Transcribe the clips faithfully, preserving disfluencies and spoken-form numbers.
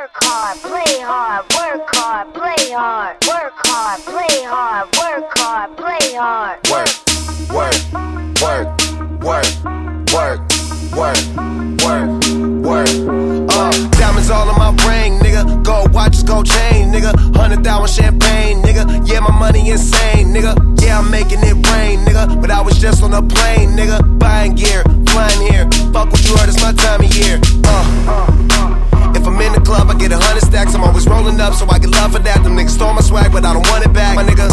Work hard, play hard, work hard, play hard. Work hard, play hard, work hard, play hard. Work, work, work, work, work, work, work, work. Uh, diamonds all on my ring, nigga. Gold watches, gold chain, nigga. Hundred thousand champagne, nigga. Yeah, my money insane, nigga. Yeah, I'm making it rain, nigga. But I was just on a plane, nigga. Buying gear, flying here. Fuck what you heard, it's my time of year. Uh. If I'm in the club, I get a hundred stacks. I'm always rolling up, so I get love for that. Them niggas stole my swag, but I don't want it back. My nigga,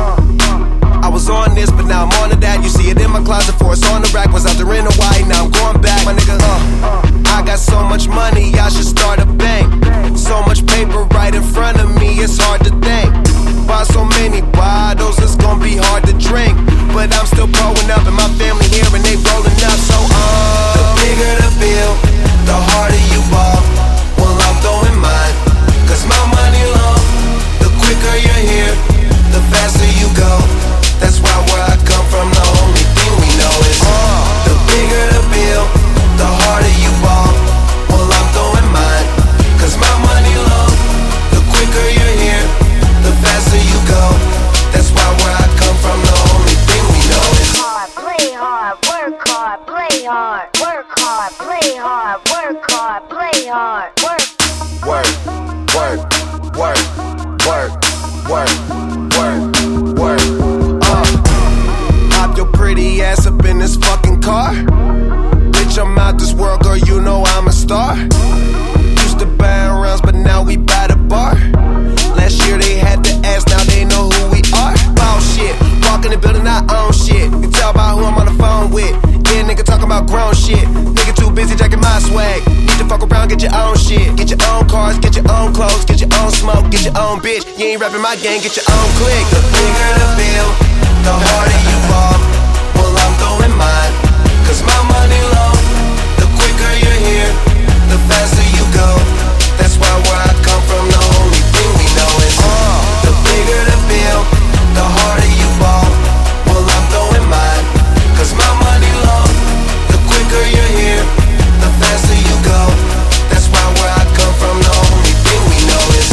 uh, I was on this, but now I'm on to that. You see it in my closet, for it's on the rack. Was out there in Hawaii, now I'm going back. My nigga, uh, I got so much money, I should start a bank. So much paper right in front of me, it's hard to think. Buy so many bottles, it's gonna be hard to drink. But I'm still growing up, and my family here, and they rolling up. So, uh, the bigger the bill, the harder you ball. Well, I'm throwing mine, cause my money long. The quicker you're here, the faster you go. That's why where I come from, the only thing we know is uh, the bigger the bill, the harder you ball. Well, I'm throwing mine, cause my money long. The quicker you're here, the faster you go. That's why where I come from, the only thing we know is hard, play hard, work hard, play hard. Work hard, play hard, work hard, play hard. Work, work, work, work, work, work, work, work. Uh, pop your pretty ass up in this fucking car. Bitch, I'm out this world, girl, you know I'm a star. Used to buy rounds, but now we buy the bar. Last year they had to ask, now they know who we are. Ball shit, walk in the building, I own shit. You can tell by who I'm on the phone with. Yeah, nigga talking about grown shit. Nigga too busy jacking my swag. Need to fuck around, get your own shit. Get your own cars, get your own clothes, get your own smoke, get your own bitch. You ain't rapping my gang, get your own clique. The bigger the bill, the harder you ball. Well, I'm throwing mine, cause my money long. The quicker you're here, the faster you go. That's why where I come from, the only thing we know is uh, the bigger the bill, the harder you ball. Well, I'm throwing mine, cause my money long. The quicker you're here, the faster you go. That's why where I come from, the only thing we know is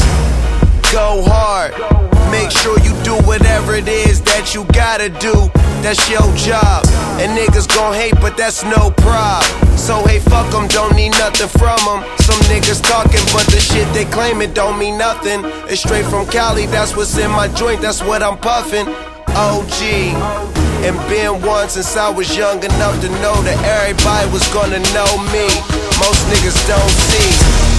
go hard. Make sure you do whatever it is that you gotta do. That's your job. And niggas gon' hate, but that's no prob. So hey, fuck them, don't need nothing from them. Some niggas talking, but the shit they claim it don't mean nothing. It's straight from Cali, that's what's in my joint, that's what I'm puffin'. O G, and been one since I was young enough to know that everybody was gonna know me. Most niggas don't see